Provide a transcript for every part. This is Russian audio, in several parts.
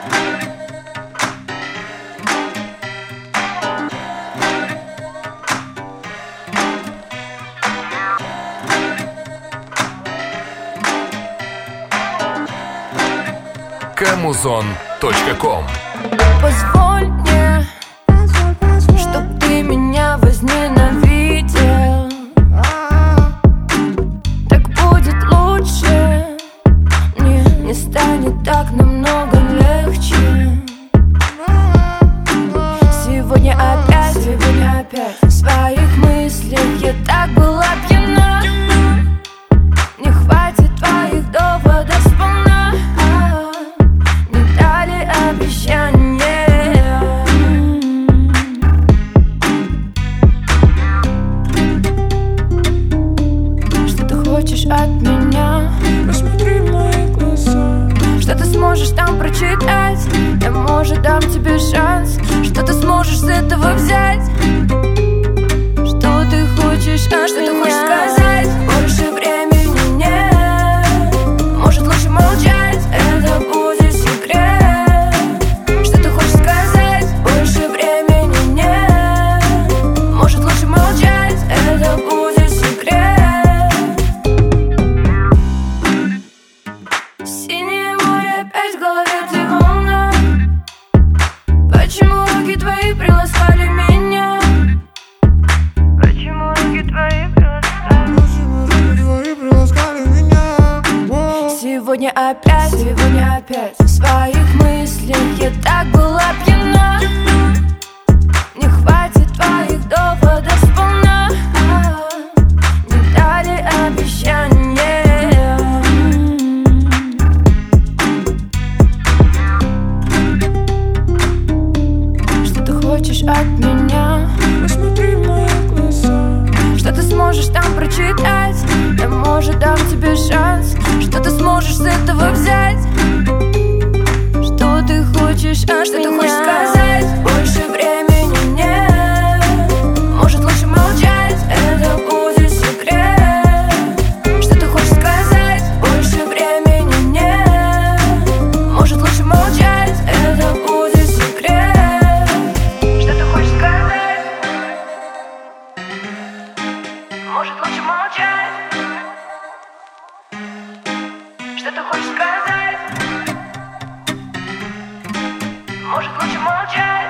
Kamuzon.com. Позволь мне, чтоб ты меня возненавидел. Так будет лучше, мне не станет так намного легче. Сегодня опять в своих мыслях я так была пьяна. Не хватит твоих доводов сполна. Не дали обещания. Что ты хочешь от меня? Посмотри в мои глаза. Что ты сможешь там прочитать? Я, может, дам тебе шанс. Что ты сможешь с этого взять? Что ты хочешь от Что меня? ты хочешь сказать? Больше времени нет. Может, лучше молчать? Это будет секрет. Что ты хочешь сказать? Больше времени нет. Может, лучше молчать? Это будет секрет. Синее море опять в голове, ты волна. Почему руки твои приласкали меня? Почему руки твои приласкали? Твои приласкали меня. Сегодня опять в своих мыслях я так была пьяна. Не хватит твоих доводов сполна. Не дали обещания. Что ты хочешь от меня? Посмотри в мои глаза. Что ты сможешь там прочитать? Я, может, дам тебе шанс. Что ты сможешь с этого взять? Что ты хочешь от Что меня? ты хочешь сказать? Больше времени нет. Может, лучше молчать? Это будет секрет. Что ты хочешь сказать? Больше времени нет. Может, лучше молчать? Это будет секрет. Что ты хочешь сказать? Может, лучше молчать? Что ты хочешь сказать? Может, лучше молчать?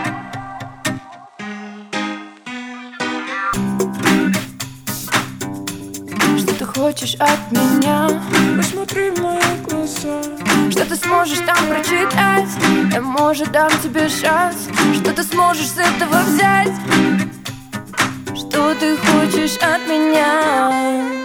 Что ты хочешь от меня? Посмотри в мои глаза. Что ты сможешь там прочитать? Я, может, дам тебе шанс. Что ты сможешь с этого взять? Что ты хочешь от меня?